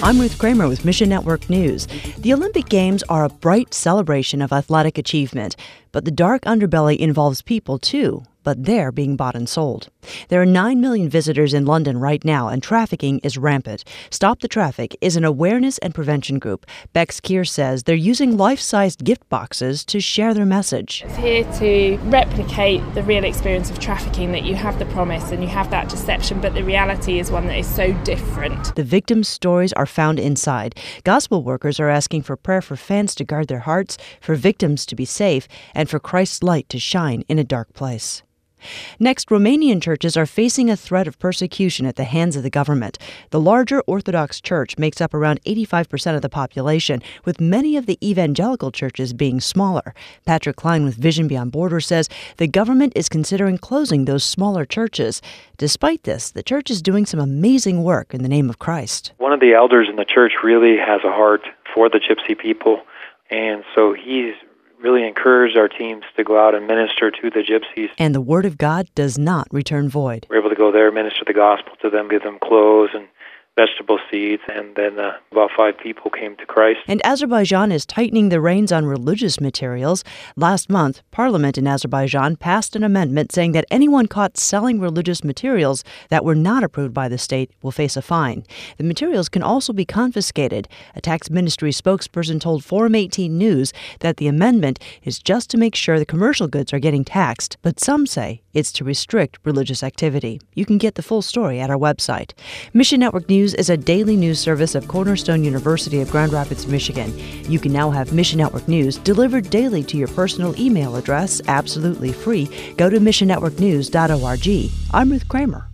I'm Ruth Kramer with Mission Network News. The Olympic Games are a bright celebration of athletic achievement, but the dark underbelly involves people too. But they're being bought and sold. There are 9 million visitors in London right now, and trafficking is rampant. Stop the Traffic is an awareness and prevention group. Bex Keir says they're using life-sized gift boxes to share their message. It's here to replicate the real experience of trafficking, that you have the promise and you have that deception, but the reality is one that is so different. The victims' stories are found inside. Gospel workers are asking for prayer for fans to guard their hearts, for victims to be safe, and for Christ's light to shine in a dark place. Next, Romanian churches are facing a threat of persecution at the hands of the government. The larger Orthodox Church makes up around 85% of the population, with many of the evangelical churches being smaller. Patrick Klein with Vision Beyond Borders says the government is considering closing those smaller churches. Despite this, the church is doing some amazing work in the name of Christ. One of the elders in the church really has a heart for the Gypsy people, and so he's really encouraged our teams to go out and minister to the Gypsies. And the Word of God does not return void. We're able to go there, minister the gospel to them, give them clothes and vegetable seeds, and then about 5 people came to Christ. And Azerbaijan is tightening the reins on religious materials. Last month, Parliament in Azerbaijan passed an amendment saying that anyone caught selling religious materials that were not approved by the state will face a fine. The materials can also be confiscated. A tax ministry spokesperson told Forum 18 News that the amendment is just to make sure the commercial goods are getting taxed, but some say it's to restrict religious activity. You can get the full story at our website. Mission Network News is a daily news service of Cornerstone University of Grand Rapids, Michigan. You can now have Mission Network News delivered daily to your personal email address, absolutely free. Go to missionnetworknews.org. I'm Ruth Kramer.